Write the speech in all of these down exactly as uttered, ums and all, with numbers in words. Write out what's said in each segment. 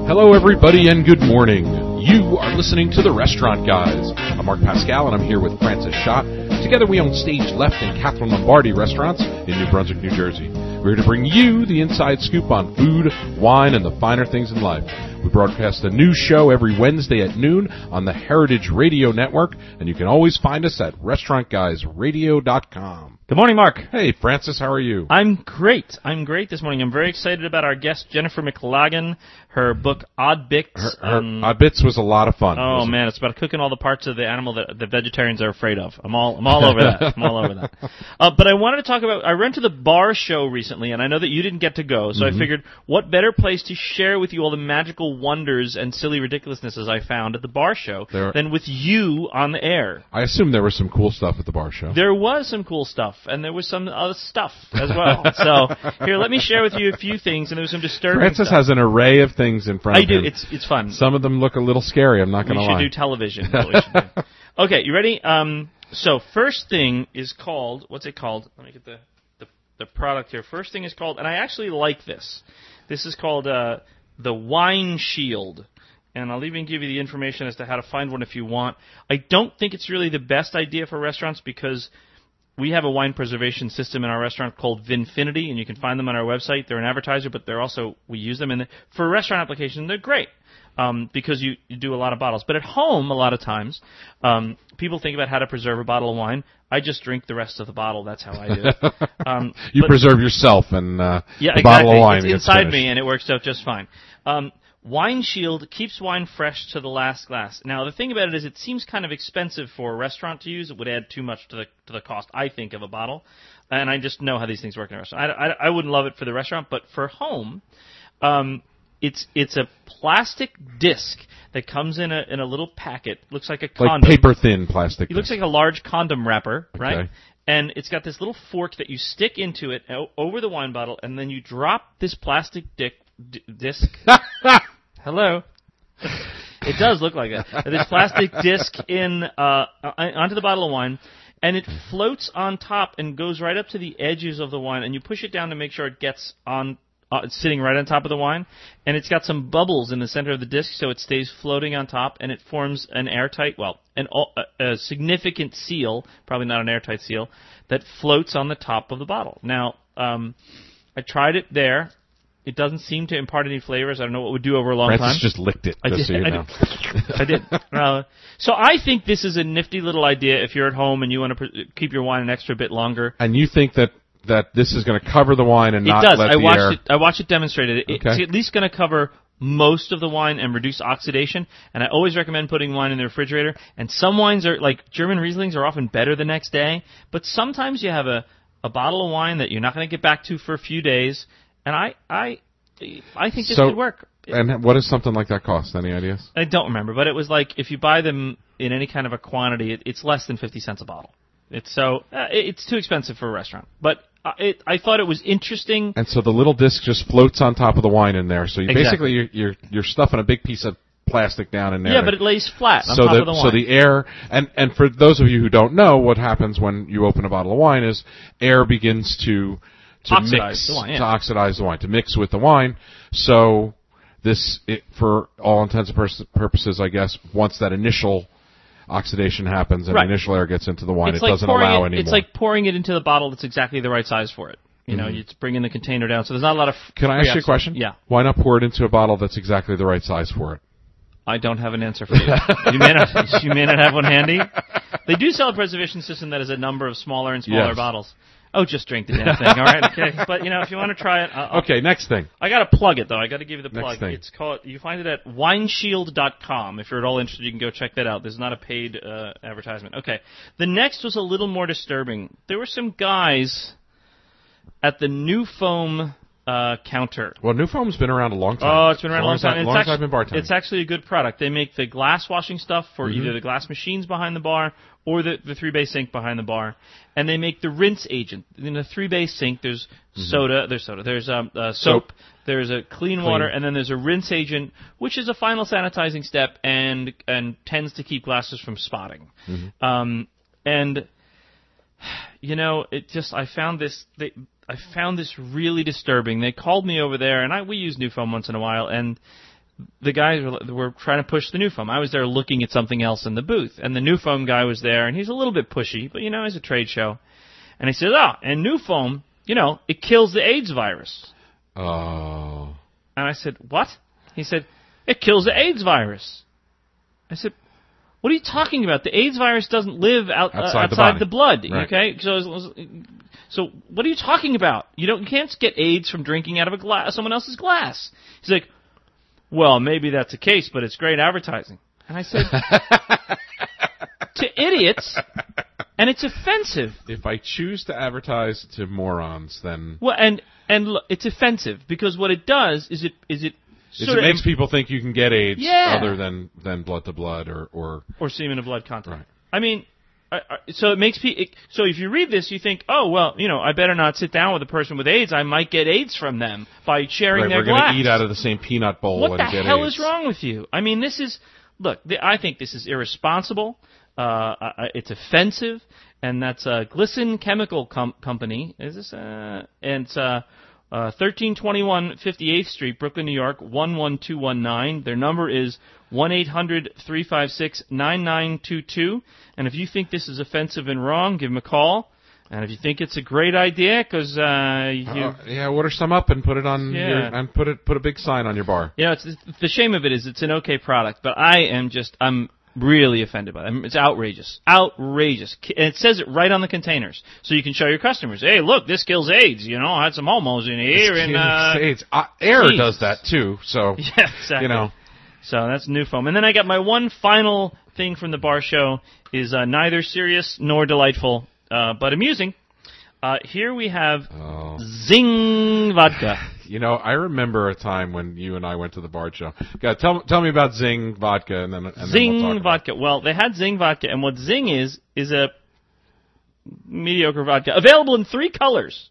Hello, everybody, and good morning. You are listening to The Restaurant Guys. I'm Mark Pascal, and I'm here with Francis Schott. Together, we own Stage Left and Catherine Lombardi restaurants in New Brunswick, New Jersey. We're here to bring you the inside scoop on food, wine, and the finer things in life. We broadcast a new show every Wednesday at noon on the Heritage Radio Network, and you can always find us at restaurant guys radio dot com. Good morning, Mark. Hey, Francis, how are you? I'm great. I'm great this morning. I'm very excited about our guest, Jennifer McLagan, her book, Odd Bits. Her, her um, Odd Bits was a lot of fun. Oh, man, it's about cooking all the parts of the animal that the vegetarians are afraid of. I'm all I'm all over that. I'm all over that. Uh, but I wanted to talk about, I went to the bar show recently, and I know that you didn't get to go, so mm-hmm. I figured what better place to share with you all the magical wonders and silly ridiculousnesses I found at the bar show there, than with you on the air. I assume there was some cool stuff at the bar show. There was some cool stuff. And there was some other stuff as well. So here, let me share with you a few things, and there was some disturbing Francis stuff. has an array of things in front I of do. him. It's it's fun. Some of them look a little scary, I'm not going to lie. We should do television. What we should do. Okay, you ready? Um, so first thing is called, what's it called? Let me get the, the, the product here. First thing is called, and I actually like this. This is called uh, the Wine Shield. And I'll even give you the information as to how to find one if you want. I don't think it's really the best idea for restaurants because we have a wine preservation system in our restaurant called Vinfinity, and you can find them on our website. They're an advertiser, but they're also, we use them in the, for a restaurant application. They're great um, because you, you do a lot of bottles. But at home, a lot of times, um, people think about how to preserve a bottle of wine. I just drink the rest of the bottle. That's how I do it. Um, you but, preserve yourself and uh, yeah, the exactly. bottle of wine It's gets inside finished. me, and it works out just fine. Um, Wine Shield keeps wine fresh to the last glass. Now, the thing about it is it seems kind of expensive for a restaurant to use. It would add too much to the to the cost, I think, of a bottle. And I just know how these things work in a restaurant. I, I, I wouldn't love it for the restaurant, but for home, um, it's it's a plastic disc that comes in a in a little packet. Looks like a condom. Like paper-thin plastic. It looks like a large condom wrapper, right? Okay. And it's got this little fork that you stick into it o- over the wine bottle, and then you drop this plastic dick, d- disc... Hello. It does look like that. This plastic disc in uh, onto the bottle of wine, and it floats on top and goes right up to the edges of the wine, and you push it down to make sure it gets on, uh, it's sitting right on top of the wine, and it's got some bubbles in the center of the disc, so it stays floating on top, and it forms an airtight, well, an, a, a significant seal, probably not an airtight seal, that floats on the top of the bottle. Now, um, I tried it there. It doesn't seem to impart any flavors. I don't know what it would do over a long Francis time. Francis just licked it. I just did. So you I know. did. I did. Uh, so I think this is a nifty little idea if you're at home and you want to pr- keep your wine an extra bit longer. And you think that, that this is going to cover the wine and it not does. let I the watched air... It, I watched it demonstrated. It, okay. It's at least going to cover most of the wine and reduce oxidation. And I always recommend putting wine in the refrigerator. And some wines are, like German Rieslings, are often better the next day. But sometimes you have a, a bottle of wine that you're not going to get back to for a few days. And I... I I think this so, could work. And what does something like that cost? Any ideas? I don't remember, but it was like if you buy them in any kind of a quantity, it, it's less than fifty cents a bottle. It's so uh, it's too expensive for a restaurant. But uh, it, I thought it was interesting. And so the little disc just floats on top of the wine in there. So you exactly. basically you're, you're you're stuffing a big piece of plastic down in there. Yeah, but it lays flat on so top the, of the wine. So the air, and, and for those of you who don't know, what happens when you open a bottle of wine is air begins to to oxidize mix, the wine, yeah. to oxidize the wine, to mix with the wine. So this, it, for all intents and pers- purposes, I guess, once that initial oxidation happens and right. the initial air gets into the wine, it's it like doesn't allow it, anymore. It's like pouring it into the bottle that's exactly the right size for it. You mm-hmm. know, you just bring in the container down, so there's not a lot of... F- Can I ask you a question? Yeah. Why not pour it into a bottle that's exactly the right size for it? I don't have an answer for you. you may not. You may not have one handy. They do sell a preservation system that has a number of smaller and smaller yes. bottles. Oh, just drink the damn thing. All right, okay. But you know, if you want to try it, I'll, okay. Next thing. I got to plug it though. I got to give you the plug. Next thing. It's called. You find it at wine shield dot com. If you're at all interested, you can go check that out. This is not a paid uh, advertisement. Okay. The next was a little more disturbing. There were some guys at the New Foam uh, counter. Well, New Foam's been around a long time. Oh, it's been around a long time. time. It's long actually, time in bartending. It's actually a good product. They make the glass washing stuff for mm-hmm. either the glass machines behind the bar or the, the three-bay sink behind the bar. And they make the rinse agent. In the three-bay sink, there's mm-hmm. soda. There's soda. There's um, uh, soap. soap. There's a clean, clean water, and then there's a rinse agent, which is a final sanitizing step and and tends to keep glasses from spotting. Mm-hmm. Um, and you know, it just I found this. They, I found this really disturbing. They called me over there, and I we use New Foam once in a while, and the guys were, were trying to push the new foam. I was there looking at something else in the booth, and the new foam guy was there, and he's a little bit pushy, but, you know, it's a trade show. And he says, oh, and new foam, you know, it kills the AIDS virus. Oh. And I said, what? He said, it kills the AIDS virus. I said, what are you talking about? The AIDS virus doesn't live out, outside, uh, outside the, body. the blood, Right. okay? So, so what are you talking about? You don't, you can't get AIDS from drinking out of a glass, someone else's glass. He's like, well, maybe that's the case, but it's great advertising. And I said, to idiots, and it's offensive. If I choose to advertise to morons, then Well, and and look, it's offensive because what it does is it is it is sort it of makes people think you can get AIDS Yeah. other than, than blood to blood or, or or semen to blood contact. Right. I mean, I, I, so it makes people. So if you read this, you think, oh well, you know, I better not sit down with a person with AIDS. I might get AIDS from them by sharing right, their we're glass. going to eat out of the same peanut bowl What and the get hell AIDS. is wrong with you? I mean, this is look. The, I think this is irresponsible. Uh, uh, it's offensive, and that's uh, Glisson Chemical Com- Company. Is this? Uh, and it's uh, uh, thirteen twenty-one fifty-eighth Street, Brooklyn, New York one one two one nine. Their number is one eight hundred three five six nine nine two two. And if you think this is offensive and wrong, give them a call. And if you think it's a great idea, because uh, you. Uh, yeah, order some up and put it on Yeah. your, and put it put a big sign on your bar. You know, it's, the shame of it is it's an okay product, but I am just, I'm really offended by it. It's outrageous. Outrageous. And it says it right on the containers. So you can show your customers, hey, look, this kills AIDS. You know, I had some homos in here. It's and uh, AIDS. Uh, air geez. does that too, so, Yeah, exactly. you know. So that's new foam. And then I got my one final thing from the bar show is uh, neither serious nor delightful, uh, but amusing. Uh, here we have Oh. Zing Vodka. You know, I remember a time when you and I went to the bar show. God, tell tell me about Zing vodka, and then and Zing then we'll talk about Vodka. Well, they had Zing Vodka, and what Zing is, is a mediocre vodka. Available in three colors.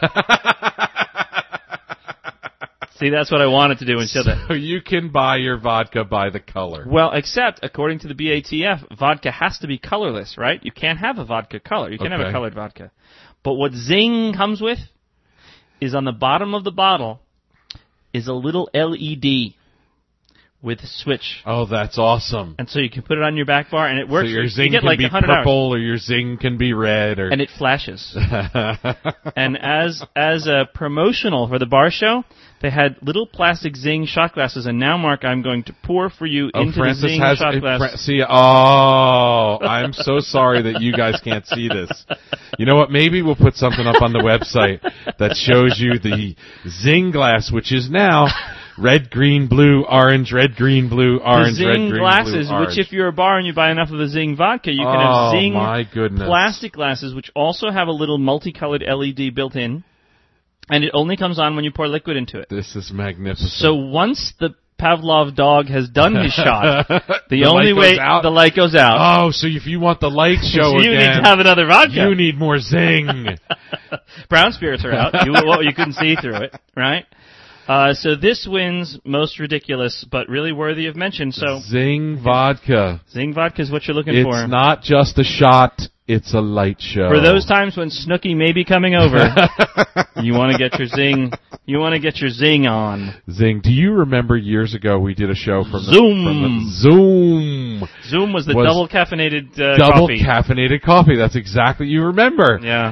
See, that's what I wanted to do and show that. So you can buy your vodka by the color. Well, except, according to the B A T F, vodka has to be colorless, right? You can't have a vodka color. You can't have Okay. a colored vodka. But what Zing comes with is on the bottom of the bottle is a little L E D with a switch. Oh, that's awesome. And so you can put it on your back bar, and it works. So your you Zing get can like be one hundred hours. purple, or your Zing can be red, or And it flashes. And as as a promotional for the bar show, they had little plastic Zing shot glasses. And now, Mark, I'm going to pour for you oh, into Francis the Zing has shot uh, glass. Fra- see. Oh, I'm so sorry that you guys can't see this. You know what? Maybe we'll put something up on the website that shows you the Zing glass, which is now red, green, blue, orange, red, green, blue, orange, the Zing red, green, glasses, blue, orange. which if you're a bar and you buy enough of the Zing vodka, you can Oh, have Zing my goodness. plastic glasses, which also have a little multicolored L E D built in. And it only comes on when you pour liquid into it. This is magnificent. So once the Pavlov dog has done his shot, the, The only light way goes out? the light goes out. Oh, so if you want the light show you again, need to have another vodka. you need more Zing. Brown spirits are out. You, well, you couldn't see through it, right? Uh, so this wins most ridiculous, but really worthy of mention. So Zing vodka. Zing vodka is what you're looking It's for. not just a shot, it's a light show. For those times when Snooki may be coming over, you want to get your Zing. You want to get your Zing on. Zing. Do you remember years ago we did a show from the, Zoom. from the Zoom. Zoom was the Was double caffeinated uh, Double coffee. caffeinated coffee. That's exactly you remember. Yeah.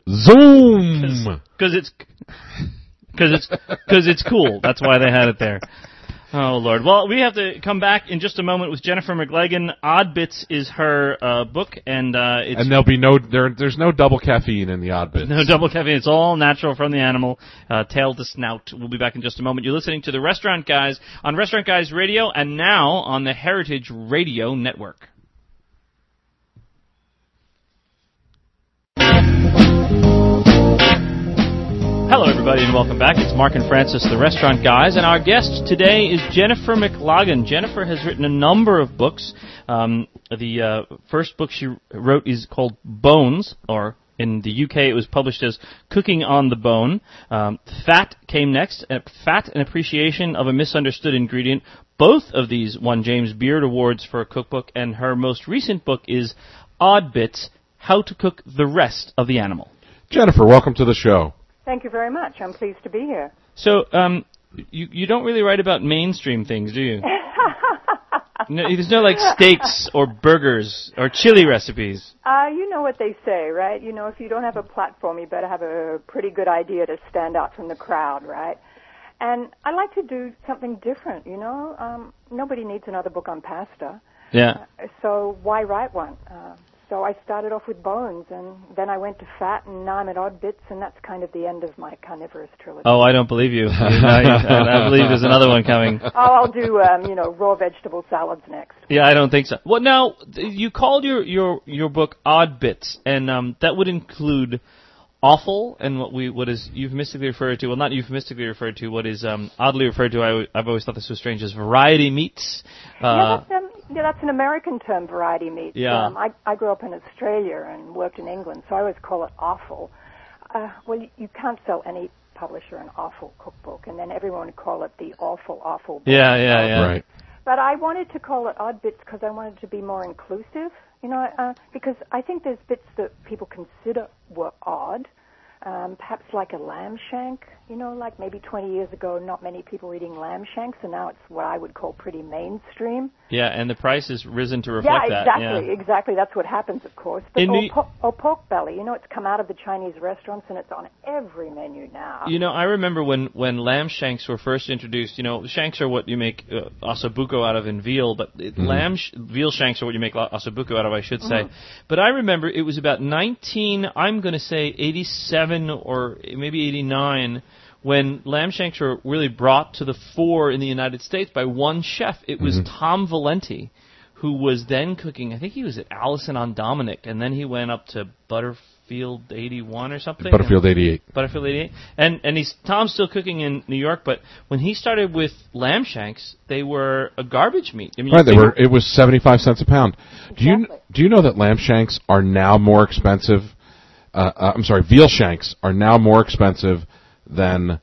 Zoom. Because it's because it's because it's cool. That's why they had it there. Oh Lord. Well, we have to come back in just a moment with Jennifer McLagan. Odd Bits is her uh, book, and uh, it's And there'll be no there. There's no double caffeine in the odd bits. no double caffeine. It's all natural from the animal, uh, tail to snout. We'll be back in just a moment. You're listening to the Restaurant Guys on Restaurant Guys Radio, and now on the Heritage Radio Network. Hello, everybody, and welcome back. It's Mark and Francis, the Restaurant Guys, and our guest today is Jennifer McLagan. Jennifer has written a number of books. Um, the uh, first book she wrote is called Bones, or in the U K it was published as Cooking on the Bone. Um, Fat came next, uh, Fat, an Appreciation of a Misunderstood Ingredient. Both of these won James Beard Awards for a cookbook, and her most recent book is Odd Bits, How to Cook the Rest of the Animal. Jennifer, welcome to the show. Thank you very much. I'm pleased to be here. So, um, You you don't really write about mainstream things, do you? No, there's no like steaks or burgers or chili recipes. Uh, you know what they say, right? You know, if you don't have a platform, you better have a pretty good idea to stand out from the crowd, right? And I like to do something different, you know. Um, nobody needs another book on pasta. Yeah. Uh, so why write one? Uh, so I started off with bones, and then I went to fat, and now I'm at odd bits, and that's kind of the end of my carnivorous trilogy. Oh, I don't believe you. I, I believe there's another one coming. Oh, I'll do, um, you know, raw vegetable salads next. Yeah, I don't think so. Well, now, you called your, your, your book Odd Bits, and um, that would include offal and what we what is euphemistically referred to, well, not euphemistically referred to, what is um, oddly referred to, I, I've always thought this was strange, as variety meats. Uh, yeah, that's, um, yeah, that's an American term, variety meats. Yeah. Um, I, I grew up in Australia and worked in England, so I always call it offal. Uh, well, you, you can't sell any publisher an offal cookbook, and then everyone would call it the awful, awful book. Yeah, yeah, yeah. Right. But I wanted to call it Odd Bits because I wanted to be more inclusive, you know, uh, because I think there's bits that people consider were odd, um, perhaps like a lamb shank, you know, like maybe twenty years ago not many people were eating lamb shanks, and now it's what I would call pretty mainstream. Yeah, and the price has risen to reflect yeah, that. Exactly, Yeah, exactly. That's what happens, of course. But In or, the- po- or pork belly, you know, it's come out of the Chinese restaurants and it's on every menu now. You know, I remember when, when lamb shanks were first introduced, you know, shanks are what you make uh, ossobuco out of in veal, but it, Mm-hmm. lamb, sh- veal shanks are what you make lo- ossobuco out of, I should say. Mm-hmm. But I remember it was about nineteen, I'm going to say eighty-seven or maybe eighty-nine, when lamb shanks were really brought to the fore in the United States by one chef. It was Mm-hmm. Tom Valenti, who was then cooking, I think he was at Allison on Dominic, and then he went up to Butterfield eighty-one or something. Butterfield eighty-eight. Butterfield eighty-eight. And and he's Tom's still cooking in New York, but when he started with lamb shanks, they were a garbage meat. I mean, Right, they were. It was seventy-five cents a pound. Do you Exactly. do you know that lamb shanks are now more expensive? Uh, uh, I'm sorry, veal shanks are now more expensive than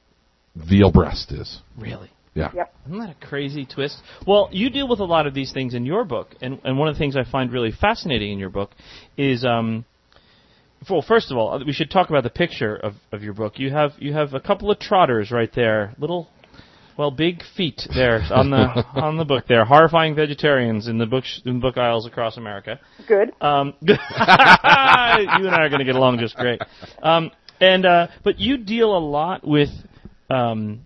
veal breast is. Really? Yeah. Yep. Isn't that a crazy twist? Well, you deal with a lot of these things in your book, and, and one of the things I find really fascinating in your book is, um, well, first of all, we should talk about the picture of, of your book. You have you have a couple of trotters right there, little, well, big feet there on the on the book there, horrifying vegetarians in the book in book aisles across America. Good. Um, you and I are going to get along just great. Um, and uh, but you deal a lot with um,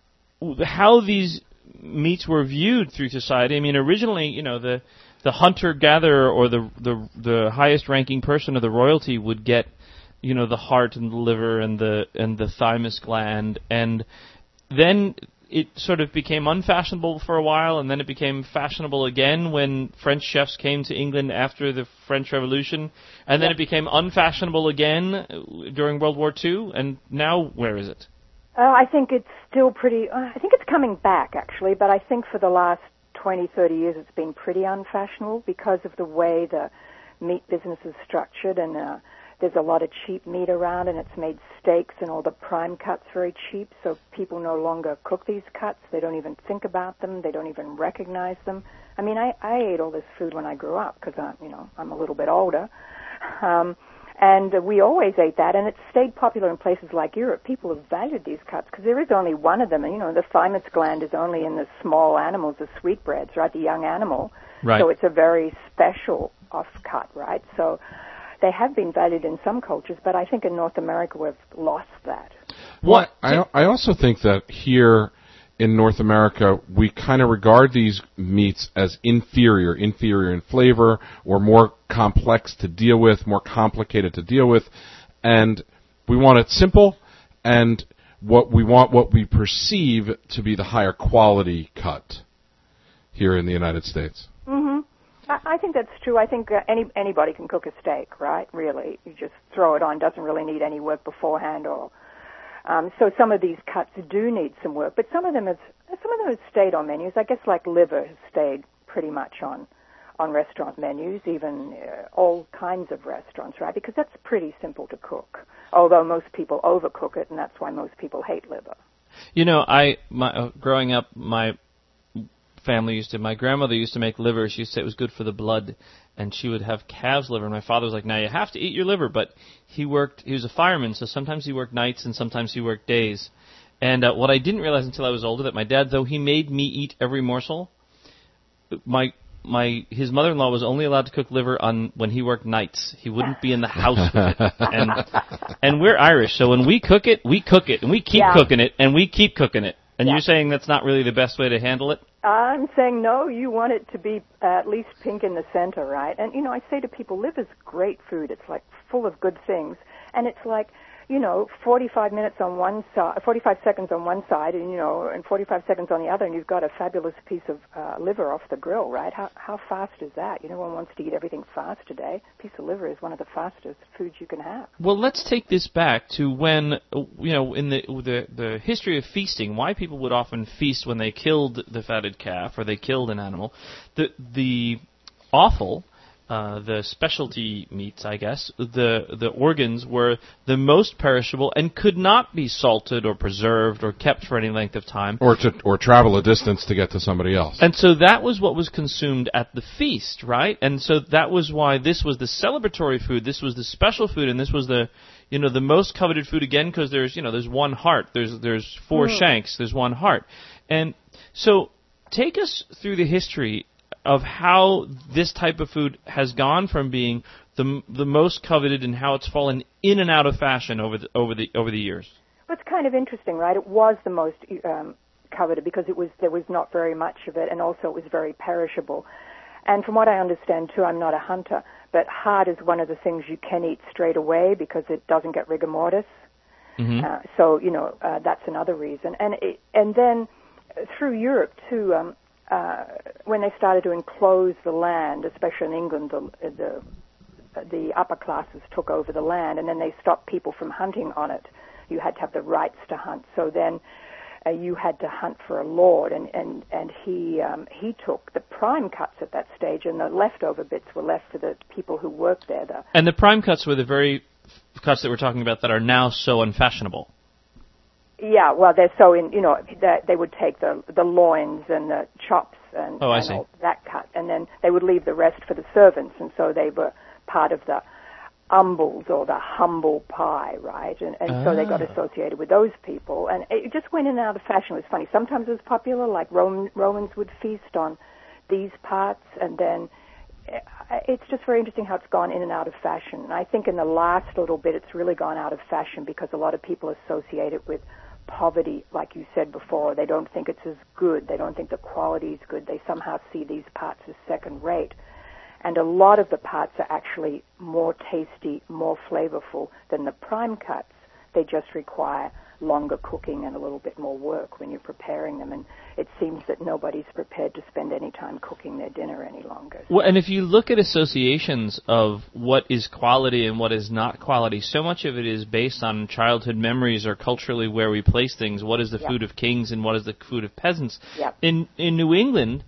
how these meats were viewed through society. I mean, originally, you know, the the hunter-gatherer or the the the highest-ranking person of the royalty would get, you know, the heart and the liver and the and the thymus gland, and then it sort of became unfashionable for a while, and then it became fashionable again when French chefs came to England after the French Revolution, and then Yep. it became unfashionable again uh, during World War Two, and now where is it? Uh, I think it's still pretty, uh, I think it's coming back, actually, but I think for the last twenty, thirty years it's been pretty unfashionable because of the way the meat business is structured, and uh, there's a lot of cheap meat around, and it's made steaks and all the prime cuts very cheap, so people no longer cook these cuts. They don't even think about them. They don't even recognize them. I mean, I, I ate all this food when I grew up because, I'm, you know, I'm a little bit older. Um, and uh, we always ate that, and it stayed popular in places like Europe. People have valued these cuts because there is only one of them. And, you know, the thymus gland is only in the small animals, the sweetbreads, right, the young animal. Right. So it's a very special off-cut, right? So they have been valued in some cultures, but I think in North America we've lost that. What? I I also think that here in North America we kind of regard these meats as inferior, inferior in flavor, or more complex to deal with, more complicated to deal with, and we want it simple, and what we want what we perceive to be the higher quality cut here in the United States. Mm-hmm. I, I think that's true. I think uh, any anybody can cook a steak, right? Really, you just throw it on. Doesn't really need any work beforehand, or um, so some of these cuts do need some work. But some of them have some of them have stayed on menus. I guess like liver has stayed pretty much on on restaurant menus, even uh, all kinds of restaurants, right? Because that's pretty simple to cook. Although most people overcook it, and that's why most people hate liver. You know, I my uh, growing up, my family used to, my grandmother used to make liver. She used to say it was good for the blood, and she would have calf's liver. And my father was like, now you have to eat your liver, but he worked, he was a fireman, so sometimes he worked nights and sometimes he worked days. And uh, what I didn't realize until I was older, that my dad, though he made me eat every morsel, my my his mother-in-law was only allowed to cook liver on when he worked nights. He wouldn't be in the house with it. And and we're Irish, so when we cook it, we cook it, and we keep Yeah. cooking it, and we keep cooking it. And Yeah. you're saying that's not really the best way to handle it? I'm saying no, you want it to be uh, at least pink in the center, right? And, you know, I say to people, liver's great food. It's, like, full of good things. And it's like, you know, forty-five minutes on one side, forty-five seconds on one side, and, you know, and forty-five seconds on the other, and you've got a fabulous piece of uh, liver off the grill, right? How how fast is that? You know, one wants to eat everything fast today. A piece of liver is one of the fastest foods you can have. Well, let's take this back to when, you know, in the the the history of feasting, why people would often feast when they killed the fatted calf or they killed an animal. The the offal, uh, the specialty meats, I guess, the the organs were the most perishable and could not be salted or preserved or kept for any length of time. Or to or travel a distance to get to somebody else. And so that was what was consumed at the feast, right? And so that was why this was the celebratory food, this was the special food, and this was the, you know, the most coveted food again, because there's, you know, there's one heart, there's there's four Mm. shanks, there's one heart. And so take us through the history of how this type of food has gone from being the the most coveted and how it's fallen in and out of fashion over the over the over the years. Well, it's kind of interesting, right? It was the most um, coveted because it was there was not very much of it, and also it was very perishable. And from what I understand, too, I'm not a hunter, but heart is one of the things you can eat straight away because it doesn't get rigor mortis. Mm-hmm. Uh, so, you know, uh, that's another reason. And it, and then uh, through Europe, too, um, uh, when they started to enclose the land, especially in England, the, the the upper classes took over the land, and then they stopped people from hunting on it. You had to have the rights to hunt. So then uh, you had to hunt for a lord, and, and, and he um, he took the prime cuts at that stage, and the leftover bits were left for the people who worked there. The, And the prime cuts were the very cuts that we're talking about that are now so unfashionable. Yeah, well, they're so in, you know, that they would take the the loins and the chops and, Oh, I and see. all that cut, and then they would leave the rest for the servants, and so they were part of the umbles or the humble pie, right? And, and so they got Ah. associated with those people, and it just went in and out of fashion. It was funny. Sometimes it was popular, like Roman, Romans would feast on these parts, and then it's just very interesting how it's gone in and out of fashion. And I think in the last little bit, it's really gone out of fashion because a lot of people associate it with poverty, like you said before. They don't think it's as good. They don't think the quality is good. They somehow see these parts as second rate. And a lot of the parts are actually more tasty, more flavorful than the prime cuts. They just require longer cooking and a little bit more work when you're preparing them. And it seems that nobody's prepared to spend any time cooking their dinner any longer. Well, and if you look at associations of what is quality and what is not quality, so much of it is based on childhood memories or culturally where we place things. What is the Yep. food of kings and what is the food of peasants? Yep. In in New England,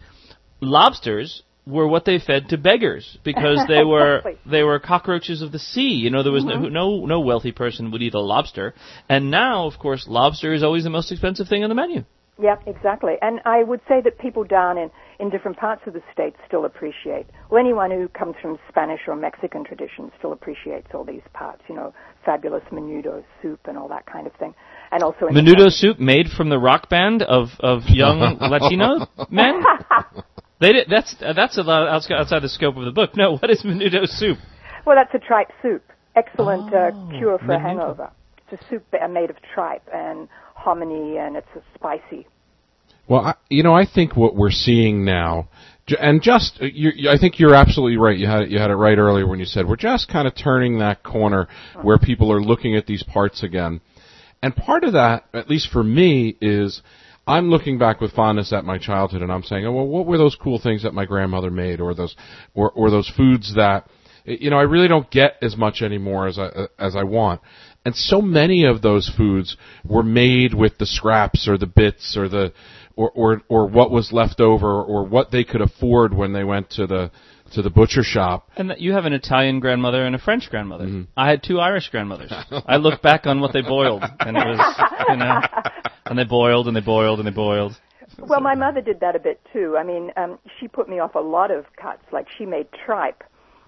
lobsters were what they fed to beggars because they were Exactly. they were cockroaches of the sea. You know, there was Mm-hmm. no, no no wealthy person would eat a lobster. And now, of course, lobster is always the most expensive thing on the menu. Yeah, exactly. And I would say that people down in, in different parts of the state still appreciate, well, anyone who comes from Spanish or Mexican traditions still appreciates all these parts, you know, fabulous menudo soup and all that kind of thing. And also in the Menudo soup made from the rock band of, of young Latino men? They did, that's that's a lot outside outside the scope of the book. No, what is menudo soup? Well, that's a tripe soup. Excellent uh, Oh, cure for a menudo. hangover. It's a soup uh, made of tripe and hominy, and it's uh, spicy. Well, I, you know, I think what we're seeing now, ju- and just, uh, you, you- I think you're absolutely right. You had it, you had it right earlier when you said we're just kind of turning that corner where people are looking at these parts again. And part of that, at least for me, is I'm looking back with fondness at my childhood, and I'm saying, oh, well, what were those cool things that my grandmother made, or those, or, or those foods that, you know, I really don't get as much anymore as I as I want. And so many of those foods were made with the scraps or the bits or the or or, or what was left over or what they could afford when they went to the to the butcher shop. And that you have an Italian grandmother and a French grandmother. Mm-hmm. I had two Irish grandmothers. I look back on what they boiled, and it was, you know, and they boiled and they boiled and they boiled. Well, my mother did that a bit too. I mean, um, she put me off a lot of cuts. Like she made tripe,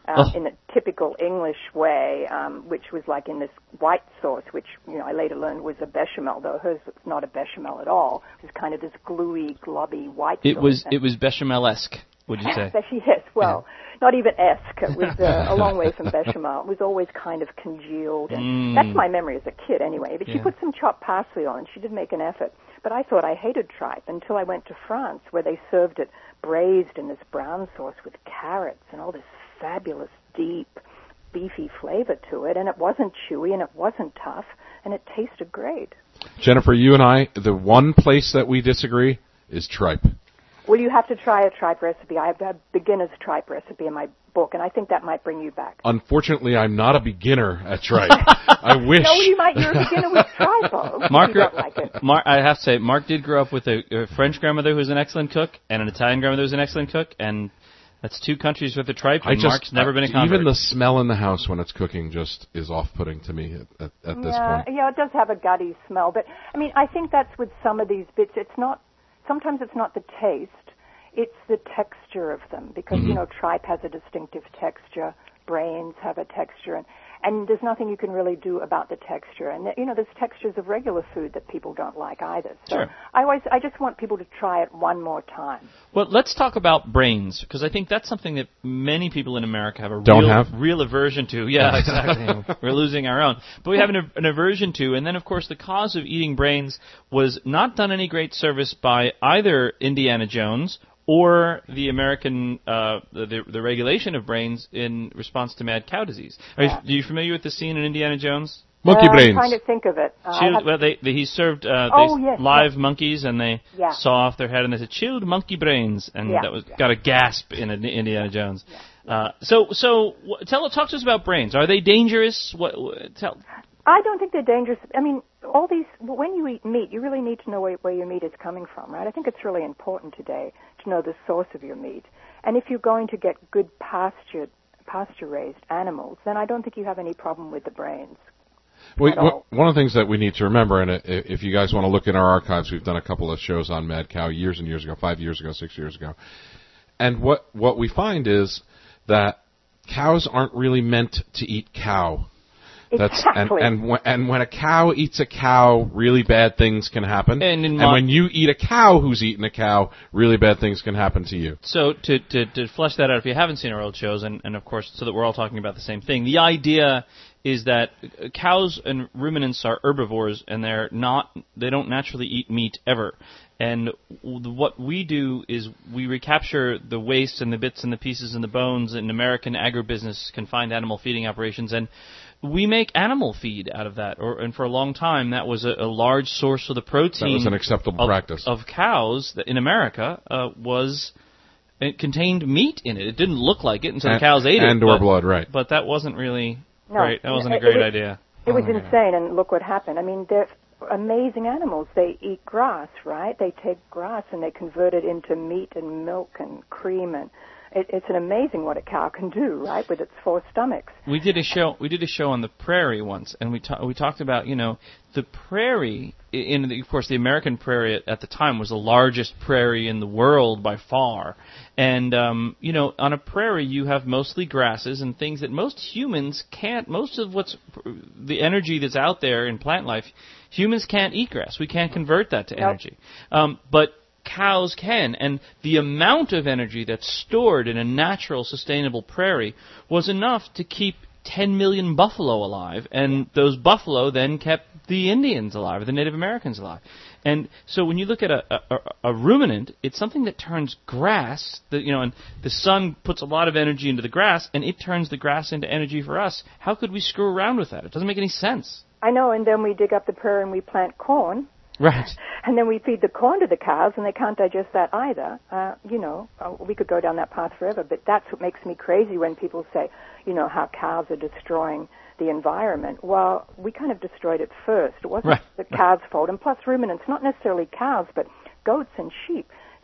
um, Oh. in the typical English way, um, which was like in this white sauce, which, you know, I later learned was a bechamel, though hers was not a bechamel at all. It was kind of this gluey, globby white It sauce. was it was bechamel-esque, would you say? Yes, well, not even esque. It was uh, a long way from bechamel. It was always kind of congealed. And Mm. that's my memory as a kid anyway. But she Yeah. put some chopped parsley on, and she did make an effort. But I thought I hated tripe until I went to France, where they served it braised in this brown sauce with carrots and all this fabulous, deep, beefy flavor to it. And it wasn't chewy, and it wasn't tough, and it tasted great. Jennifer, you and I, the one place that we disagree is tripe. Well, you have to try a tripe recipe. I have a beginner's tripe recipe in my book, and I think that might bring you back. Unfortunately, I'm not a beginner at tripe. I wish. No, you might. You're a beginner with tripe. Oh, Mark, you don't like it. Mark, I have to say, Mark did grow up with a, a French grandmother who was an excellent cook and an Italian grandmother who was an excellent cook, and that's two countries with the tripe, I and just, Mark's never uh, been a convert. Even the smell in the house when it's cooking just is off-putting to me at, at, at this yeah, point. yeah, it does have a gutty smell, but I mean, I think that's with some of these bits. It's not. Sometimes it's not the taste. It's the texture of them, because, Mm-hmm. you know, tripe has a distinctive texture, brains have a texture, and, and there's nothing you can really do about the texture. And, you know, there's textures of regular food that people don't like either. So Sure. I always, I just want people to try it one more time. Well, let's talk about brains, because I think that's something that many people in America have a Don't real, have? real aversion to. Yeah, exactly. We're losing our own. But we have an, an aversion to, and then, of course, the cause of eating brains was not done any great service by either Indiana Jones or the American, uh, the, the regulation of brains in response to mad cow disease. Are you, Yeah. are you familiar with the scene in Indiana Jones? Monkey uh, brains. I'm trying to think of it. Uh, Chilled, I have, well, they, they, he served uh, Oh, they, yes, live yes. monkeys, and they Yeah. saw off their head, and they said chilled monkey brains, and Yeah. that was got a gasp in an Indiana Jones. Uh, so, so wh- tell talk to us about brains. Are they dangerous? What? what tell. I don't think they're dangerous. I mean, all these, when you eat meat, you really need to know where, where your meat is coming from, right? I think it's really important today to know the source of your meat. And if you're going to get good pasture, pasture-raised animals, then I don't think you have any problem with the brains. We, at all. one of the things that we need to remember, and if you guys want to look in our archives, we've done a couple of shows on mad cow years and years ago, five years ago, six years ago. And what, what we find is that cows aren't really meant to eat cow. That's, Exactly. and, and, when, and when a cow eats a cow, really bad things can happen. And in and my- when you eat a cow who's eaten a cow, really bad things can happen to you. So to, to to flesh that out, if you haven't seen our old shows, and, and of course, so that we're all talking about the same thing, the idea is that uh, cows and ruminants are herbivores, and they're not, they don't naturally eat meat ever. And w- what we do is we recapture the waste and the bits and the pieces and the bones in American agribusiness confined animal feeding operations, and we make animal feed out of that. Or, and for a long time, that was a, a large source of the protein. That was an acceptable of, practice. of cows that in America uh, was it contained meat in it. It didn't look like it until And- the cows ate it. and or but- blood, right. But that wasn't really No, great. That wasn't a it- great it was- idea. It was Oh, yeah. insane, and look what happened. I mean, they're amazing animals. They eat grass, right? They take grass and they convert it into meat and milk and cream, and it, it's an amazing what a cow can do, right, with its four stomachs. We did a show. We did a show on the prairie once, and we ta- we talked about you know the prairie. In the, of course, the American prairie at, at the time was the largest prairie in the world by far. And um, you know, on a prairie, you have mostly grasses and things that most humans can't. Most of what's the energy that's out there in plant life, humans can't eat grass. We can't convert that to Nope. energy. Um, but cows can, and the amount of energy that's stored in a natural, sustainable prairie was enough to keep ten million buffalo alive, and those buffalo then kept the Indians alive, or the Native Americans alive. And so when you look at a, a, a ruminant, it's something that turns grass, that, you know, and the sun puts a lot of energy into the grass, and it turns the grass into energy for us. How could we screw around with that? It doesn't make any sense. I know, and then we dig up the prairie and we plant corn, Right. and then we feed the corn to the cows, and they can't digest that either. Uh, you know, uh, we could go down that path forever, but that's what makes me crazy when people say, you know, how cows are destroying the environment. Well, we kind of destroyed it first. It wasn't Right. the cows' fault. And plus ruminants, not necessarily cows, but goats and sheep,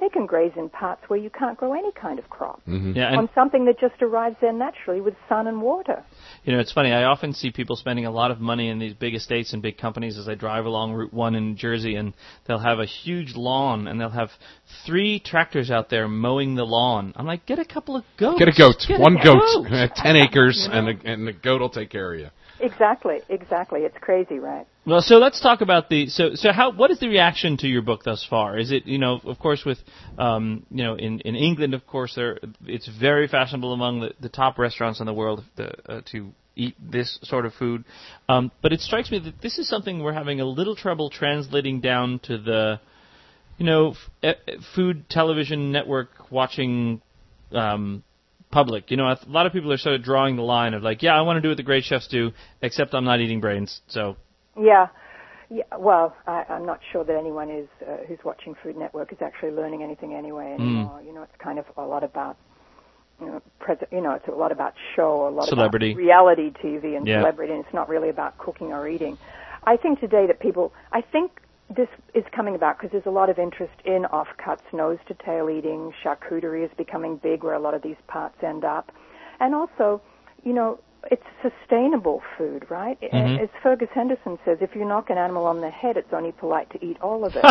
they can graze in parts where you can't grow any kind of crop. Mm-hmm. Yeah, and on something that just arrives there naturally with sun and water. you know, it's funny. I often see people spending a lot of money in these big estates and big companies as I drive along Route One in New Jersey, and they'll have a huge lawn, and they'll have three tractors out there mowing the lawn. I'm like, get a couple of goats. Get a goat. Get One a goat. goat. Ten acres, and, a, and the goat will take care of you. Exactly, exactly. It's crazy, right? Well, so let's talk about the so so how what is the reaction to your book thus far? Is it, you know, of course with um you know in, in England, of course, there it's very fashionable among the, the top restaurants in the world the, uh, to eat this sort of food, um, but it strikes me that this is something we're having a little trouble translating down to the you know f- food television network watching um, public. You know, a lot of people are sort of drawing the line of like, yeah, I want to do what the great chefs do, except I'm not eating brains, so. Yeah, yeah. Well, I, I'm not sure that anyone is uh, who's watching Food Network is actually learning anything anyway anymore. Mm. You know, it's kind of a lot about, you know, pres- you know, it's a lot about show, a lot celebrity. about reality T V and yeah. celebrity, and it's not really about cooking or eating. I think today that people, I think this is coming about because there's a lot of interest in offcuts, nose-to-tail eating. Charcuterie is becoming big where a lot of these parts end up. And also, you know, it's sustainable food, right? Mm-hmm. As Fergus Henderson says, if you knock an animal on the head, it's only polite to eat all of it.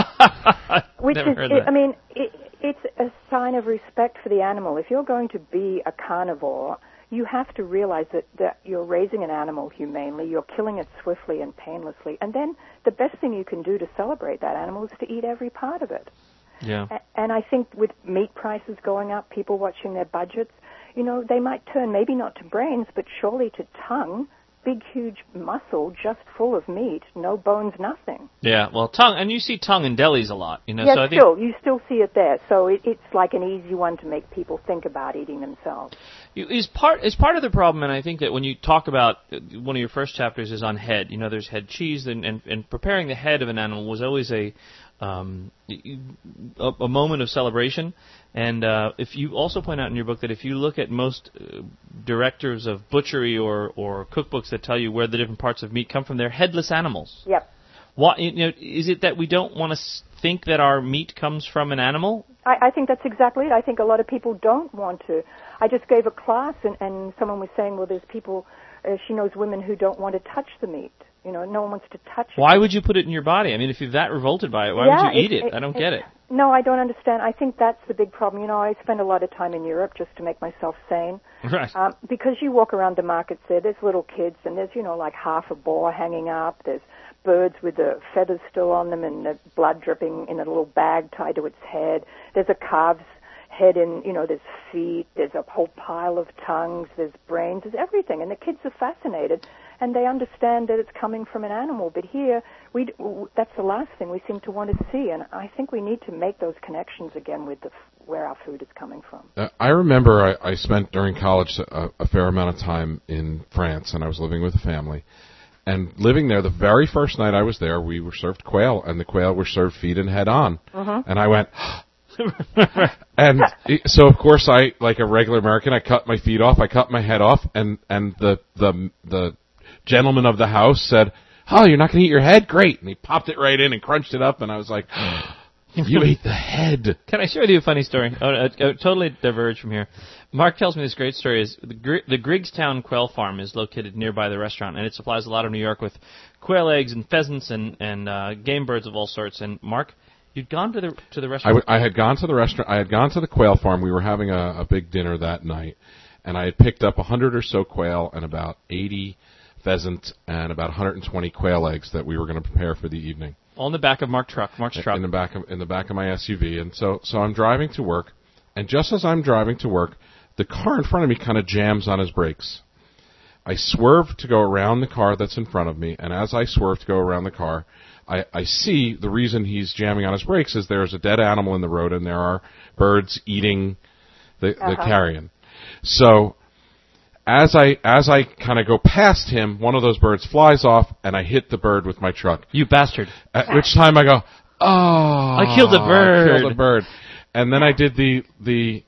Which Never is, heard it, that. I mean, it, it's a sign of respect for the animal. If you're going to be a carnivore, you have to realize that, that you're raising an animal humanely, you're killing it swiftly and painlessly, and then the best thing you can do to celebrate that animal is to eat every part of it. Yeah. A- and I think with meat prices going up, people watching their budgets, you know, they might turn maybe not to brains, but surely to tongue, big, huge muscle just full of meat, no bones, nothing. Yeah, well, tongue, and you see tongue in delis a lot, you know. Yeah, so I think still, you still see it there. So it, it's like an easy one to make people think about eating themselves. is part is part of the problem, and I think that when you talk about one of your first chapters is on head. You know, there's head cheese, and, and, and preparing the head of an animal was always a um, a, a moment of celebration. And uh, if you also point out in your book that if you look at most uh, directors of butchery or, or cookbooks that tell you where the different parts of meat come from, they're headless animals. Yep. What, you know, is it that we don't want to think that our meat comes from an animal? I, I think that's exactly it. I think a lot of people don't want to. I just gave a class, and, and someone was saying, well, there's people, uh, she knows women who don't want to touch the meat. You know, no one wants to touch it. Why would you put it in your body? I mean, if you're that revolted by it, why yeah, would you eat it, it? it? I don't it, get it. No, I don't understand. I think that's the big problem. You know, I spend a lot of time in Europe just to make myself sane. Right. Um, because you walk around the markets there, there's little kids, and there's, you know, like half a boar hanging up. There's birds with the feathers still on them and the blood dripping in a little bag tied to its head. There's a calf's head in, you know, there's feet, there's a whole pile of tongues, there's brains, there's everything. And the kids are fascinated, and they understand that it's coming from an animal. But here, we that's the last thing we seem to want to see. And I think we need to make those connections again with the, where our food is coming from. Uh, I remember I, I spent during college a, a fair amount of time in France, and I was living with a family. And living there, the very first night I was there, we were served quail, and the quail were served feet and head on. Uh-huh. And I went, and it, so of course I, like a regular American, I cut my feet off, I cut my head off, and, and the, the, the gentleman of the house said, oh, you're not going to eat your head? Great. And he popped it right in and crunched it up, and I was like, you ate the head. Can I share with you a funny story? Oh, I, I totally diverge from here. Mark tells me this great story. Is the, Gr- the Griggstown Quail Farm is located nearby the restaurant, and it supplies a lot of New York with quail eggs and pheasants and, and uh, game birds of all sorts. And Mark, you'd gone to the to the I, restaurant. w- I had gone to the restaurant. I had gone to the quail farm. We were having a, a big dinner that night, and I had picked up a hundred or so quail and about eighty pheasant and about one hundred twenty quail eggs that we were going to prepare for the evening. All in the back of Mark truck, Mark's truck. In the back of in the back of my S U V, and so so I'm driving to work, and just as I'm driving to work, the car in front of me kind of jams on his brakes. I swerve to go around the car that's in front of me, and as I swerve to go around the car, I, I see the reason he's jamming on his brakes is there's a dead animal in the road, and there are birds eating the, Uh-huh. the carrion. So as I as I kind of go past him, one of those birds flies off, and I hit the bird with my truck. You bastard. At which time I go, oh, I killed a bird. I killed a bird. And then I did the the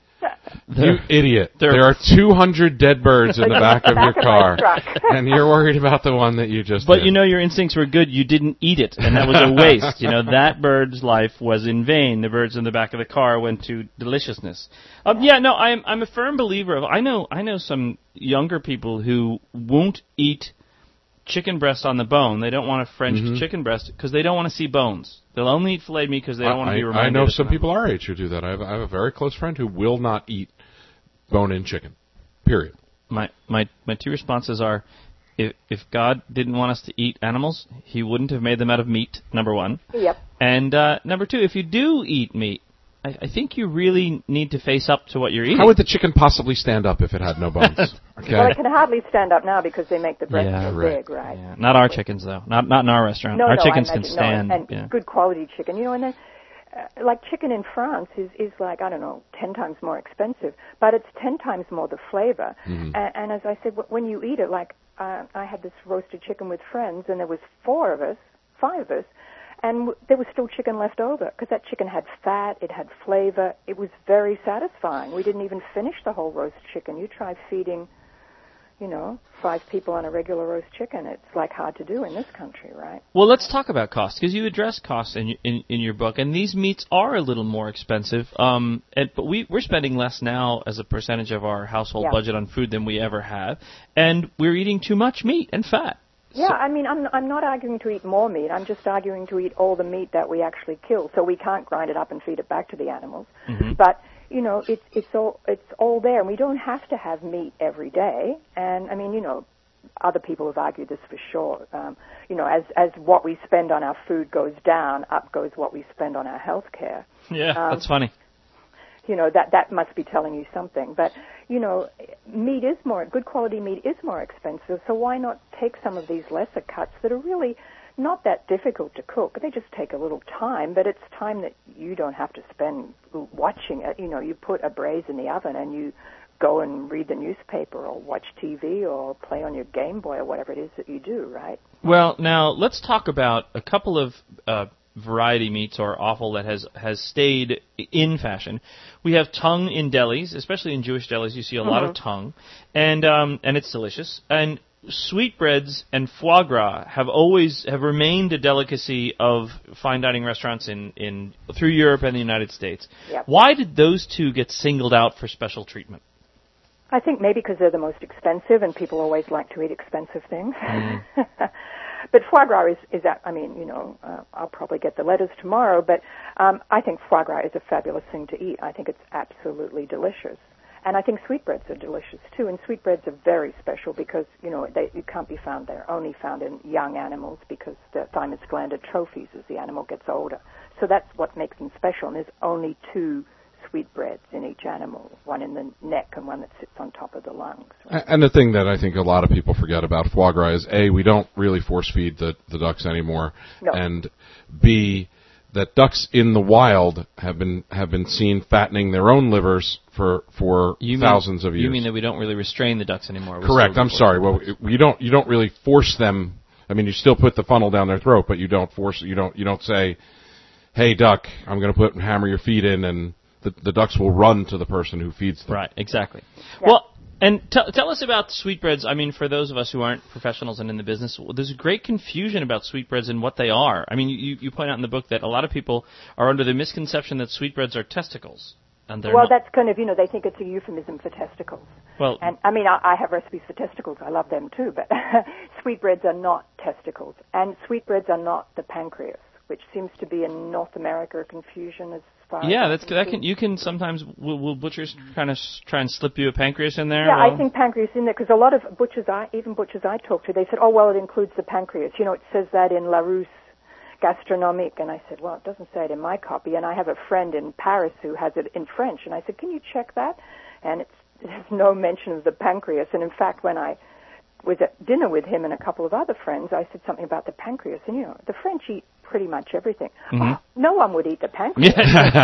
You idiot. There are two hundred dead birds in the back of your car, and you're worried about the one that you just But did. you know your instincts were good. You didn't eat it, and that was a waste. You know, that bird's life was in vain. The birds in the back of the car went to deliciousness. Um, yeah, no, I'm I'm a firm believer of, I know I know some younger people who won't eat chicken breast on the bone. They don't want a French mm-hmm. chicken breast because they don't want to see bones. They'll only eat filet meat because they don't I, want to be reminded. I know some people our age who do that. I have, I have a very close friend who will not eat bone-in chicken. Period. My my my two responses are, if if God didn't want us to eat animals, He wouldn't have made them out of meat. Number one. Yep. And uh, number two, if you do eat meat, I, I think you really need to face up to what you're eating. How would the chicken possibly stand up if it had no bones? Okay. Well, it can hardly stand up now because they make the breast yeah, so right. big, right? Yeah. Not our chickens, though. Not not in our restaurant. No, our no, chickens I can imagine, stand. No, and yeah. good quality chicken. You know, and then, uh, like chicken in France is, is like, I don't know, ten times more expensive, but it's ten times more the flavor. Mm-hmm. And, and as I said, when you eat it, like uh, I had this roasted chicken with friends, and there was four of us, five of us, and w- there was still chicken left over because that chicken had fat, it had flavor, it was very satisfying. We didn't even finish the whole roast chicken. You try feeding, you know, five people on a regular roast chicken. It's like hard to do in this country, right? Well, let's talk about cost because you address costs in, in in your book, and these meats are a little more expensive. Um, and, but we we're spending less now as a percentage of our household yeah. budget on food than we ever have, and we're eating too much meat and fat. Yeah, so, I mean, I'm I'm not arguing to eat more meat. I'm just arguing to eat all the meat that we actually kill, so we can't grind it up and feed it back to the animals. Mm-hmm. But you know, it's it's all it's all there, and we don't have to have meat every day. And I mean, you know, other people have argued this for sure. Um, you know, as as what we spend on our food goes down, up goes what we spend on our health care. Yeah, um, that's funny. You know, that that must be telling you something. But you know, meat is more good quality meat is more expensive. So why not take some of these lesser cuts that are really not that difficult to cook? They just take a little time, but it's time that you don't have to spend watching it. You know, you put a braise in the oven and you go and read the newspaper or watch T V or play on your Game Boy or whatever it is that you do, right? Well, now let's talk about a couple of uh, variety meats or offal that has, has stayed in fashion. We have tongue in delis, especially in Jewish delis. You see a mm-hmm. lot of tongue, and um, and it's delicious. And sweetbreads and foie gras have always have remained a delicacy of fine dining restaurants in, in through Europe and the United States. Yep. Why did those two get singled out for special treatment? I think maybe because they're the most expensive, and people always like to eat expensive things. Mm. But foie gras is, is that, I mean, you know, uh, I'll probably get the letters tomorrow, but um, I think foie gras is a fabulous thing to eat. I think it's absolutely delicious. And I think sweetbreads are delicious, too. And sweetbreads are very special because, you know, they you can't be found, they're only found in young animals because the thymus gland atrophies as the animal gets older. So that's what makes them special. And there's only two sweetbreads in each animal, one in the neck and one that sits on top of the lungs. Right? And the thing that I think a lot of people forget about foie gras is, A, we don't really force feed the, the ducks anymore, no. and B, that ducks in the wild have been have been seen fattening their own livers for for you thousands mean, of years. You mean that we don't really restrain the ducks anymore? We're Correct. I'm sorry. Well, you don't you don't really force them. I mean, you still put the funnel down their throat, but you don't force. You don't you don't say, "Hey, duck, I'm going to put hammer your feet in," and the, the ducks will run to the person who feeds them. Right. Exactly. Yeah. Well. And t- tell us about sweetbreads. I mean, for those of us who aren't professionals and in the business, there's a great confusion about sweetbreads and what they are. I mean, you, you point out in the book that a lot of people are under the misconception that sweetbreads are testicles. And they're well, not. That's kind of, you know, they think it's a euphemism for testicles. Well, and I mean, I, I have recipes for testicles. I love them too. But sweetbreads are not testicles. And sweetbreads are not the pancreas, which seems to be in North America a confusion as far yeah, as that's that can you can sometimes will, will butchers kind of try and slip you a pancreas in there? Yeah, well, I think pancreas in there because a lot of butchers, I even butchers I talk to, they said, oh well, it includes the pancreas. You know, it says that in Larousse Gastronomique, and I said, well, it doesn't say it in my copy. And I have a friend in Paris who has it in French, and I said, can you check that? And it's there's no mention of the pancreas. And in fact, when I was at dinner with him and a couple of other friends, I said something about the pancreas. And, you know, the French eat pretty much everything. Mm-hmm. Oh, no one would eat the pancreas.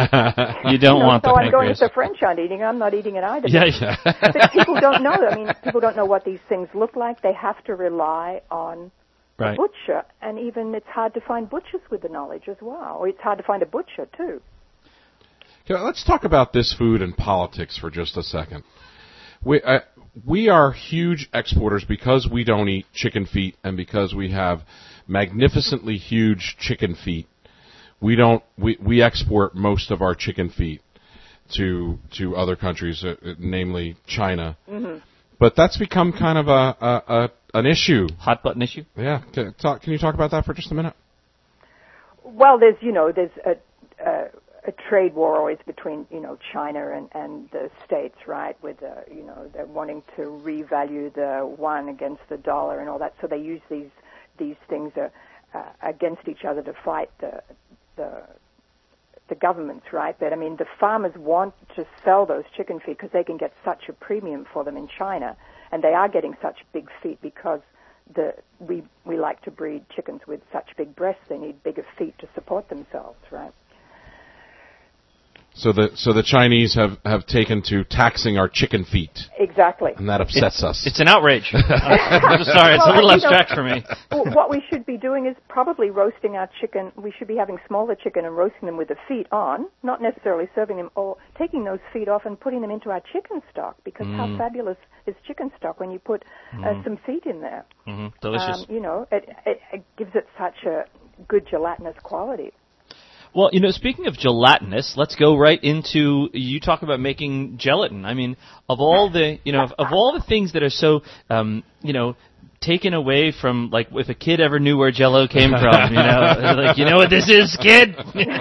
you don't you know, want so the I'm pancreas. going, if the French aren't eating it, I'm not eating it either. Yeah, yeah. But people don't know. I mean, people don't know what these things look like. They have to rely on right. a butcher. And even it's hard to find butchers with the knowledge as well. Or it's hard to find a butcher, too. Okay, let's talk about this food and politics for just a second. We uh, we are huge exporters because we don't eat chicken feet and because we have magnificently huge chicken feet. We don't we, we export most of our chicken feet to to other countries, uh, namely China. Mm-hmm. But that's become kind of a, a, a an issue. Hot button issue? Yeah. Can, talk, can you talk about that for just a minute? Well, there's, you know, there's a, a, a trade war always between, you know, China and, and the States, right, with, uh, you know, they're wanting to revalue the yuan against the dollar and all that. So they use these these things uh, uh, against each other to fight the, the the governments, right? But, I mean, the farmers want to sell those chicken feet because they can get such a premium for them in China, and they are getting such big feet because the we we like to breed chickens with such big breasts. They need bigger feet to support themselves, right? So the so the Chinese have, have taken to taxing our chicken feet. Exactly. And that upsets it's, us. It's an outrage. I'm sorry, it's well, a little abstract know, for me. What we should be doing is probably roasting our chicken. We should be having smaller chicken and roasting them with the feet on, not necessarily serving them, or taking those feet off and putting them into our chicken stock, because mm. how fabulous is chicken stock when you put mm. uh, some feet in there. Mm-hmm. Delicious. Um, you know, it, it, it gives it such a good gelatinous quality. Well, you know, speaking of gelatinous, let's go right into, you talk about making gelatin. I mean, of all the, you know, of, of all the things that are so, um, you know, taken away from, like, if a kid ever knew where Jell-O came from, you know, like, you know what this is, kid?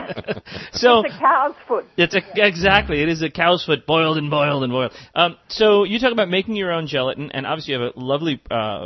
So it's a cow's foot. It's a, exactly, it is a cow's foot, boiled and boiled and boiled. Um, so you talk about making your own gelatin, and obviously you have a lovely, uh,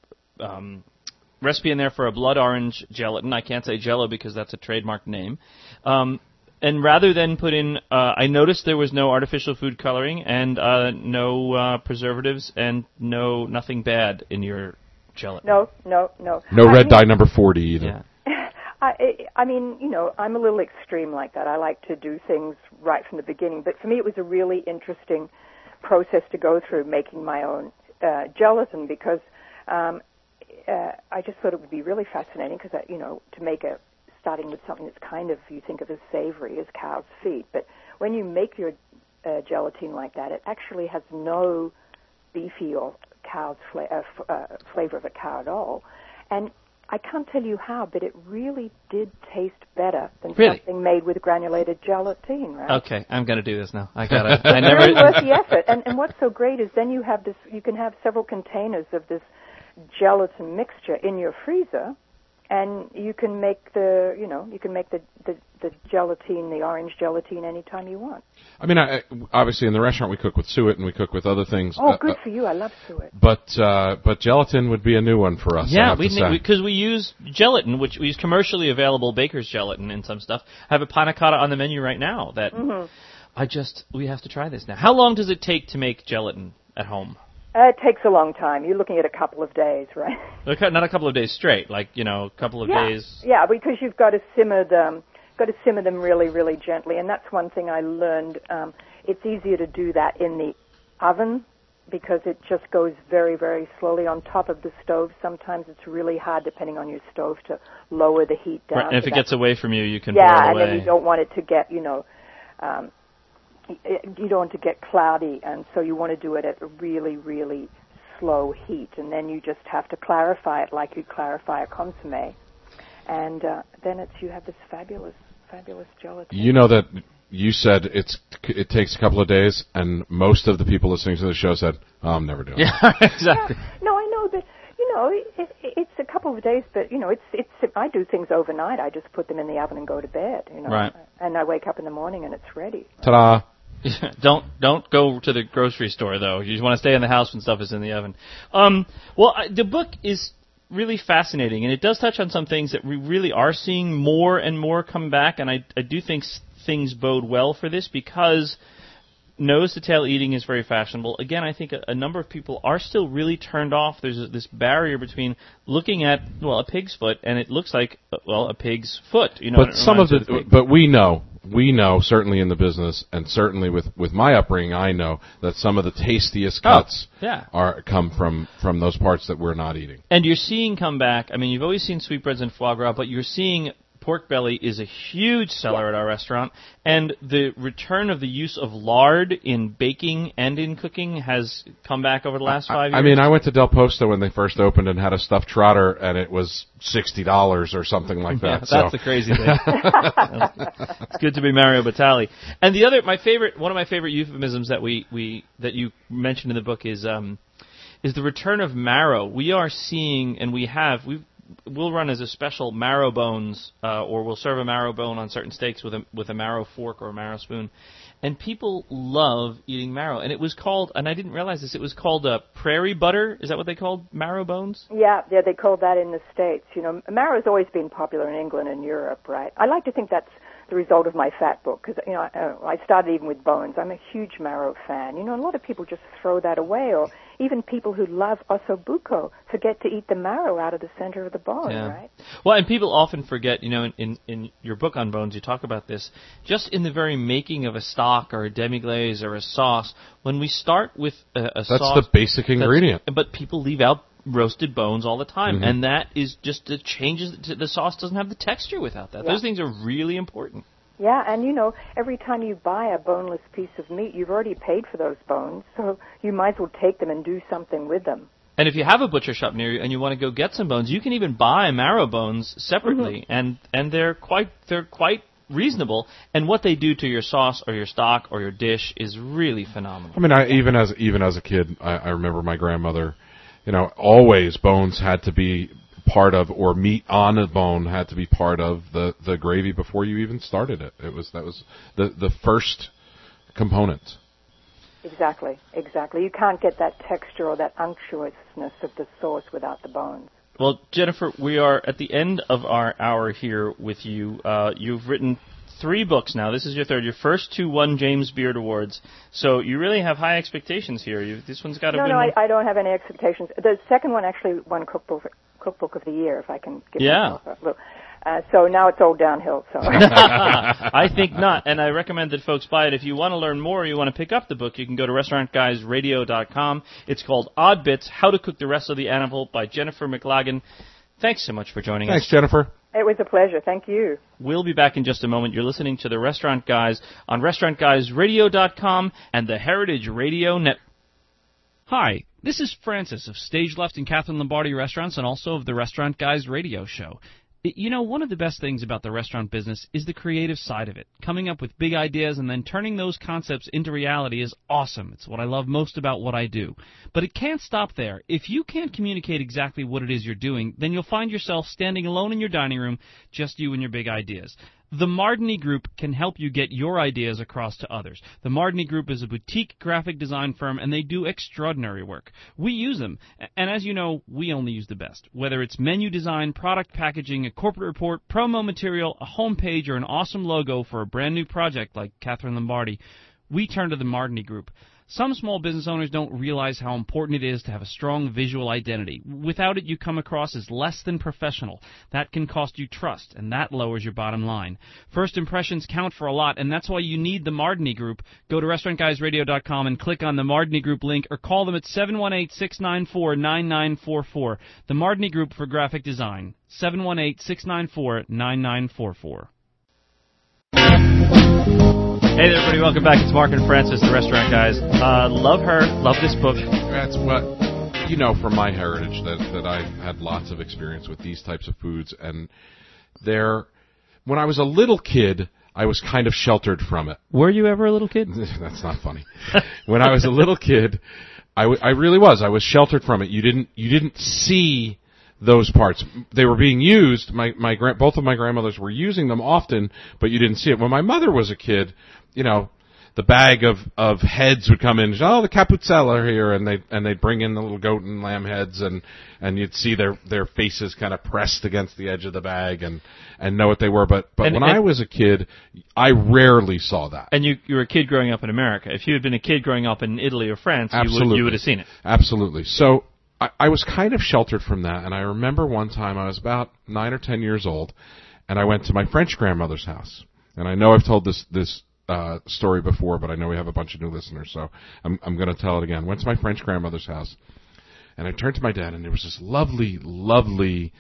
um, recipe in there for a blood orange gelatin. I can't say Jell-O because that's a trademark name. Um, and rather than put in, uh, I noticed there was no artificial food coloring and uh, no uh, preservatives and no nothing bad in your gelatin. No, no, no. No I red mean, dye number forty either. Yeah. I, I mean, you know, I'm a little extreme like that. I like to do things right from the beginning. But for me, it was a really interesting process to go through making my own uh, gelatin because um, Uh, I just thought it would be really fascinating because, you know, to make a, starting with something that's kind of, you think of as savory, as cow's feet. But when you make your uh, gelatine like that, it actually has no beefy or cow's fla- uh, f- uh, flavor of a cow at all. And I can't tell you how, but it really did taste better than really? something made with granulated gelatine, right? Okay, I'm going to do this now. I got it. I It's never. really worth the effort. And, and what's so great is then you have this, you can have several containers of this gelatin mixture in your freezer, and you can make the, you know, you can make the, the, the gelatine, the orange gelatine, anytime you want. I mean, I, obviously in the restaurant we cook with suet and we cook with other things. Oh, uh, good uh, for you! I love suet. But uh, but gelatin would be a new one for us. Yeah, we because we, we use gelatin, which we use commercially available baker's gelatin and some stuff. I have a panna cotta on the menu right now that mm-hmm. I just we have to try this now. How long does it take to make gelatin at home? Uh, it takes a long time. You're looking at a couple of days, right? Okay, not a couple of days straight, like, you know, a couple of yeah. days. Yeah, because you've got to simmer them, got to simmer them really, really gently, and that's one thing I learned. Um, it's easier to do that in the oven because it just goes very, very slowly on top of the stove. Sometimes it's really hard, depending on your stove, to lower the heat down. Right, and if it gets away from you, you can yeah, boil away. Yeah, and then you don't want it to get, you know, um, you don't want to get cloudy, and so you want to do it at a really, really slow heat, and then you just have to clarify it like you clarify a consommé, and uh, then it's you have this fabulous, fabulous gelatin. You know that you said it's it takes a couple of days, and most of the people listening to the show said, oh, "I'm never doing it." Yeah, exactly. Yeah. No, I know, but you know, it, it, it's a couple of days, but you know, it's it's. I do things overnight. I just put them in the oven and go to bed. You know, right. And I wake up in the morning and it's ready. Ta-da! don't don't go to the grocery store though. You just want to stay in the house when stuff is in the oven. Um, well, I, the book is really fascinating, and it does touch on some things that we really are seeing more and more come back. And I I do think things bode well for this because nose to tail eating is very fashionable. Again, I think a, a number of people are still really turned off. There's a, this barrier between looking at well a pig's foot and it looks like well a pig's foot. You know, but some of the but we know. We know, certainly in the business, and certainly with, with my upbringing, I know that some of the tastiest cuts oh, yeah. are come from, from those parts that we're not eating. And you're seeing come back, I mean, you've always seen sweetbreads and foie gras, but you're seeing pork belly is a huge seller at our restaurant, and the return of the use of lard in baking and in cooking has come back over the last five I, years. I mean, I went to Del Posto when they first opened and had a stuffed trotter, and it was sixty dollars or something like that. Yeah, that's so. the crazy thing. It's good to be Mario Batali. And the other, my favorite, one of my favorite euphemisms that we, we that you mentioned in the book is um, is the return of marrow. We are seeing, and we have, we we'll run as a special marrow bones, uh, or we'll serve a marrow bone on certain steaks with a with a marrow fork or a marrow spoon. And people love eating marrow. And it was called, and I didn't realize this, it was called uh, prairie butter. Is that what they called marrow bones? Yeah, yeah, they called that in the States. You know, marrow's always been popular in England and Europe, right? I like to think that's the result of my fat book, because, you know, I, I started even with bones. I'm a huge marrow fan. You know, a lot of people just throw that away, or even people who love ossobuco forget to eat the marrow out of the center of the bone, yeah. right? Well, and people often forget, you know, in, in, in your book on bones, you talk about this, just in the very making of a stock or a demi-glaze or a sauce, when we start with a, a That's sauce... That's the basic ingredient. But people leave out roasted bones all the time, mm-hmm. and that is just, it changes, the sauce doesn't have the texture without that. Yeah. Those things are really important. Yeah, and you know, every time you buy a boneless piece of meat, you've already paid for those bones, so you might as well take them and do something with them. And if you have a butcher shop near you and you want to go get some bones, you can even buy marrow bones separately, mm-hmm. and and they're quite they're quite reasonable. And what they do to your sauce or your stock or your dish is really phenomenal. I mean, I, even as even as a kid, I, I remember my grandmother. You know, always bones had to be part of, or meat on a bone had to be part of the, the gravy before you even started it. It was that was the the first component. Exactly, exactly. You can't get that texture or that unctuousness of the sauce without the bones. Well, Jennifer, we are at the end of our hour here with you. Uh, you've written three books now. This is your third. Your first two won James Beard Awards. So you really have high expectations here. You, this one's got to no, win. No, no, I, I don't have any expectations. The second one actually won Cookbook, Cookbook of the Year, if I can give yeah. myself a little. Uh, so now it's all downhill. So I think not, and I recommend that folks buy it. If you want to learn more or you want to pick up the book, you can go to restaurant guys radio dot com. It's called Odd Bits, How to Cook the Rest of the Animal by Jennifer McLagan. Thanks so much for joining Thanks, us. Thanks, Jennifer. It was a pleasure. Thank you. We'll be back in just a moment. You're listening to The Restaurant Guys on restaurant guys radio dot com and the Heritage Radio Network. Hi, this is Francis of Stage Left and Catherine Lombardi Restaurants and also of the Restaurant Guys radio show. You know, one of the best things about the restaurant business is the creative side of it. Coming up with big ideas and then turning those concepts into reality is awesome. It's what I love most about what I do. But it can't stop there. If you can't communicate exactly what it is you're doing, then you'll find yourself standing alone in your dining room, just you and your big ideas. The Mardini Group can help you get your ideas across to others. The Mardini Group is a boutique graphic design firm, and they do extraordinary work. We use them, and as you know, we only use the best. Whether it's menu design, product packaging, a corporate report, promo material, a homepage, or an awesome logo for a brand new project like Catherine Lombardi, we turn to the Mardini Group. Some small business owners don't realize how important it is to have a strong visual identity. Without it, you come across as less than professional. That can cost you trust, and that lowers your bottom line. First impressions count for a lot, and that's why you need the Mardini Group. Go to restaurant guys radio dot com and click on the Mardini Group link, or call them at seven one eight, six nine four, nine nine four four. The Mardini Group for graphic design, seven one eight, six nine four, nine nine four four. Hey there, everybody. Welcome back. It's Mark and Francis, the Restaurant Guys. Uh, love her. Love this book. That's what, you know, from my heritage, that, that I had lots of experience with these types of foods. And there, when I was a little kid, I was kind of sheltered from it. Were you ever a little kid? That's not funny. When I was a little kid, I, w- I really was. I was sheltered from it. You didn't, you didn't see those parts. They were being used. My, my grand, both of my grandmothers were using them often, but you didn't see it. When my mother was a kid, you know, the bag of, of heads would come in. Oh, the Capuzzella are here, and they and they'd bring in the little goat and lamb heads, and, and you'd see their, their faces kind of pressed against the edge of the bag, and, and know what they were. But but and, when and, I was a kid, I rarely saw that. And you you were a kid growing up in America. If you had been a kid growing up in Italy or France, Absolutely. you would you would have seen it. Absolutely. So I, I was kind of sheltered from that, and I remember one time I was about nine or ten years old, and I went to my French grandmother's house. And I know I've told this this uh, story before, but I know we have a bunch of new listeners, so I'm I'm going to tell it again. Went to my French grandmother's house, and I turned to my dad, and there was this lovely, lovely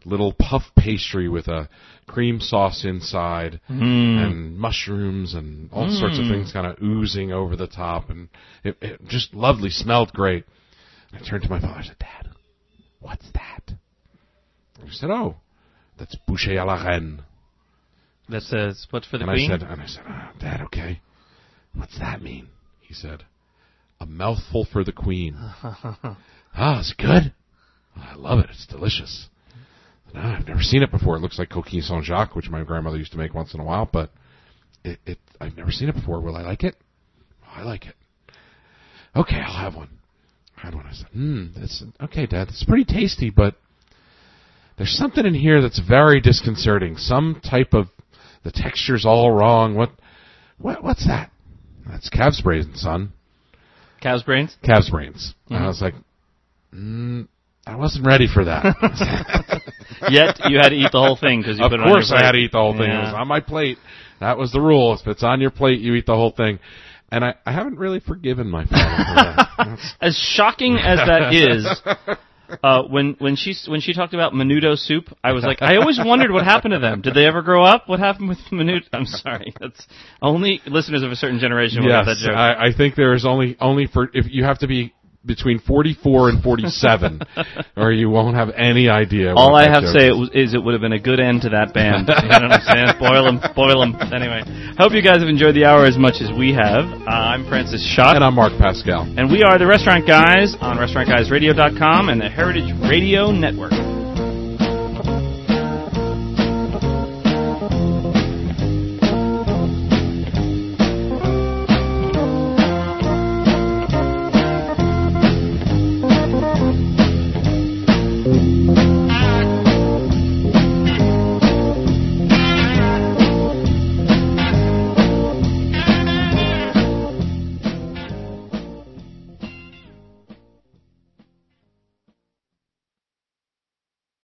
little puff pastry with a cream sauce inside Mm. and mushrooms and all Mm. sorts of things kind of oozing over the top. And it, it just lovely, smelled great. I turned to my father. I said, Dad, what's that? And he said, oh, that's boucher à la reine. That says, what's for the And queen? I said, and I said, oh, Dad, okay. What's that mean? He said, a mouthful for the queen. Ah, is it good? I love it. It's delicious. No, I've never seen it before. It looks like coquille Saint-Jacques, which my grandmother used to make once in a while, but it, it I've never seen it before. Will I like it? Oh, I like it. Okay, I'll have one. I had one. I said, hmm, that's, okay, Dad, it's pretty tasty, but there's something in here that's very disconcerting. Some type of, the texture's all wrong. What, what, what's that? That's calf's brains, son. Cow's brains? Calf's brains. Mm-hmm. And I was like, mm, I wasn't ready for that. Yet you had to eat the whole thing because you of put it on your course plate. I had to eat the whole thing. Yeah. It was on my plate. That was the rule. If it's on your plate, you eat the whole thing. And I, I haven't really forgiven my father for that. That's- As shocking as that is, uh, when when she when she talked about menudo soup, I was like, I always wondered what happened to them. Did they ever grow up? What happened with menudo? I'm sorry, that's only listeners of a certain generation will get that yes, joke. I, I think there is only only for if you have to be between forty-four and forty-seven, or you won't have any idea. All what I that have to joke say is. it was, is it would have been a good end to that band. You know what I'm saying? Boil them, boil them. Anyway, hope you guys have enjoyed the hour as much as we have. Uh, I'm Francis Schott. And I'm Mark Pascal. And we are the Restaurant Guys on restaurant guys radio dot com and the Heritage Radio Network.